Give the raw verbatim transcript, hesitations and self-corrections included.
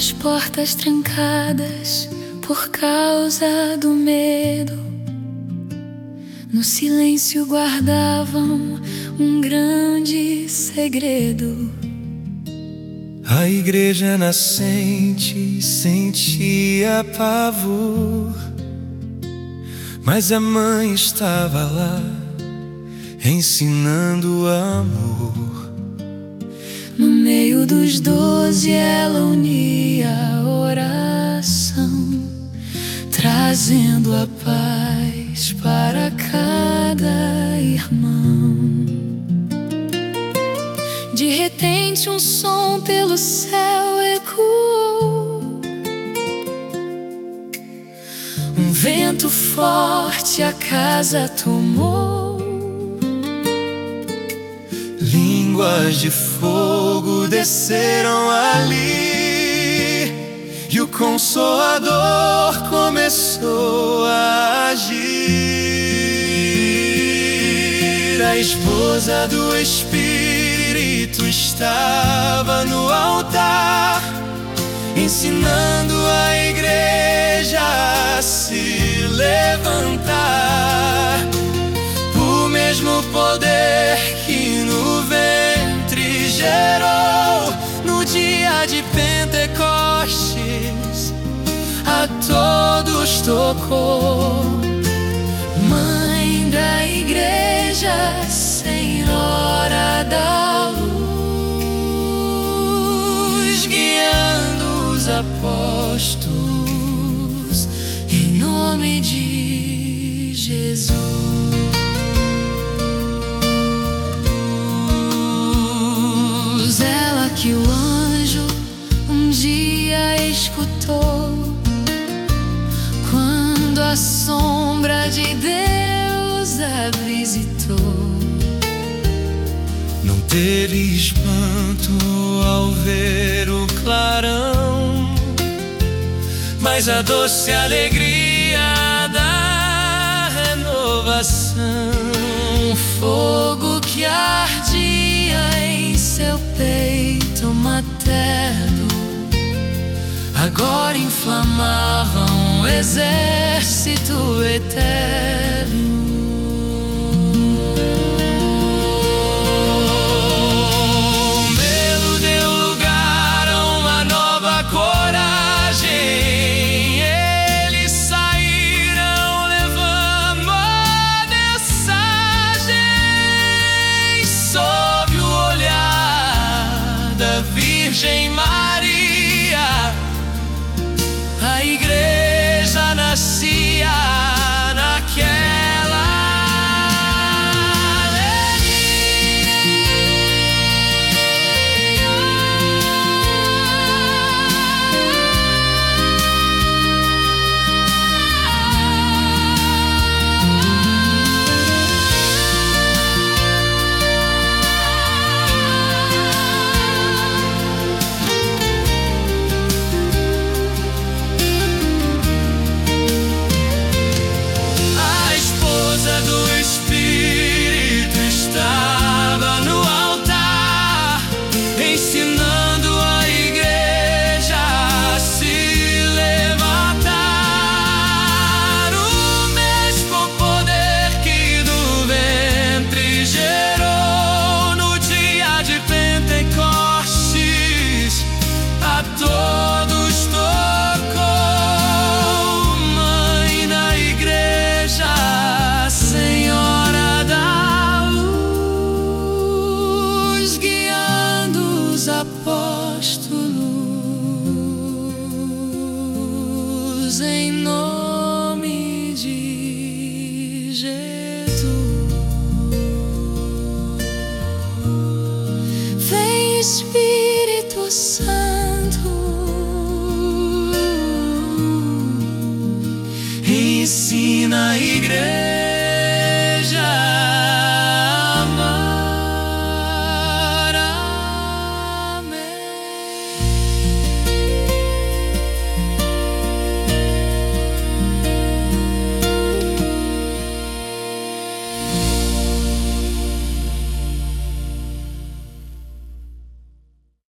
as portas trancadas por causa do medo, no silêncio guardavam um grande segredo. A igreja nascente sentia pavor, mas a mãe estava lá ensinando amor. No meio dos doze ela unia a oração, trazendo a paz para cada irmão. De repente um som pelo céu ecoou, um vento forte a casa tomou. Línguas de fogo desceram ali, e o Consolador começou a agir. A esposa do Espírito estava no altar, ensinando a igreja a se levantar. O mesmo poder que no ventre gerou no dia de Pentecostes a todos tocou. Mãe da igreja, Senhora da luz, guiando os apóstolos em nome de Jesus. Ela que o anjo um dia escutou, quando a sombra de Deus a visitou. Não teve espanto ao ver o clarão, mas a doce alegria da renovação. Um fogo que ardia em seu peito materno agora inflamava um exército eterno. O medo deu lugar a uma nova coragem. Eles saíram levando a mensagem sob o olhar da Virgem Maria. A igreja nascia naquela apóstolos em nome de Jesus. Vem Espírito Santo, ensina a igreja